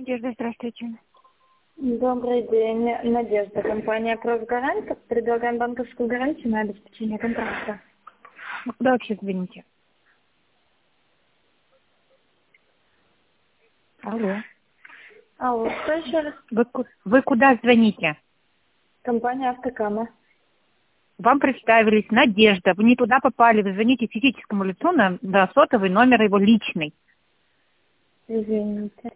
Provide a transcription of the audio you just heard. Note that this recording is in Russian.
Надежда, здравствуйте. Добрый день, Надежда, компания «Профгарант». Предлагаем банковскую гарантию на обеспечение контракта. Вы куда вообще звоните? Алло. Алло, что еще раз? Вы куда звоните? Компания «Автокама». Вам представились Надежда. Вы не туда попали. Вы звоните физическому лицу на сотовый номер его личный. Извините.